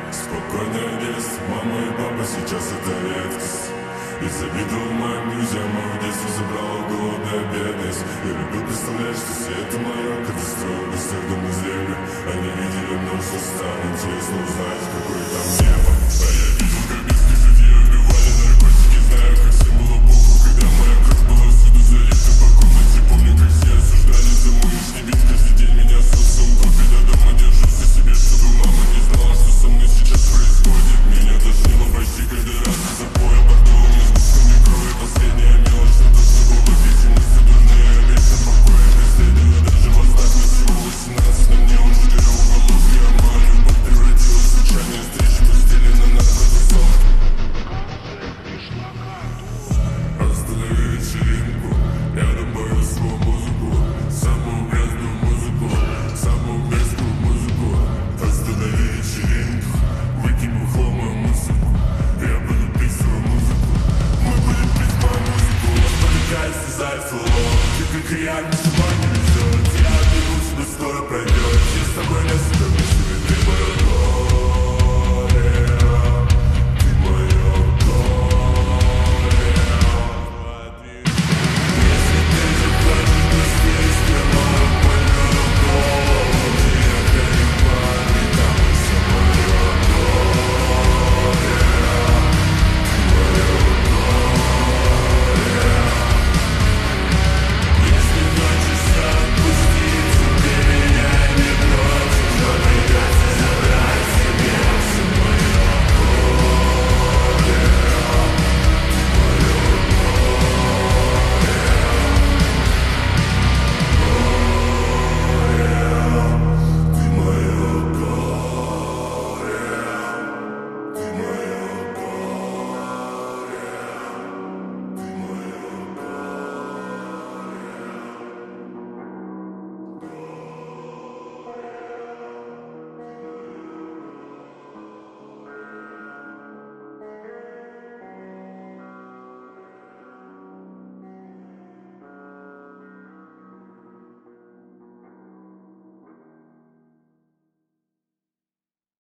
Спокойная весть, мама и папа сейчас это редкость. И завидовал моим друзьям, мою детство забрала голодная бедность. Я любил представлять, что все это мое, когда строил бы всех дом из лего. Они видели множество стран, интересно узнать, какой там мир.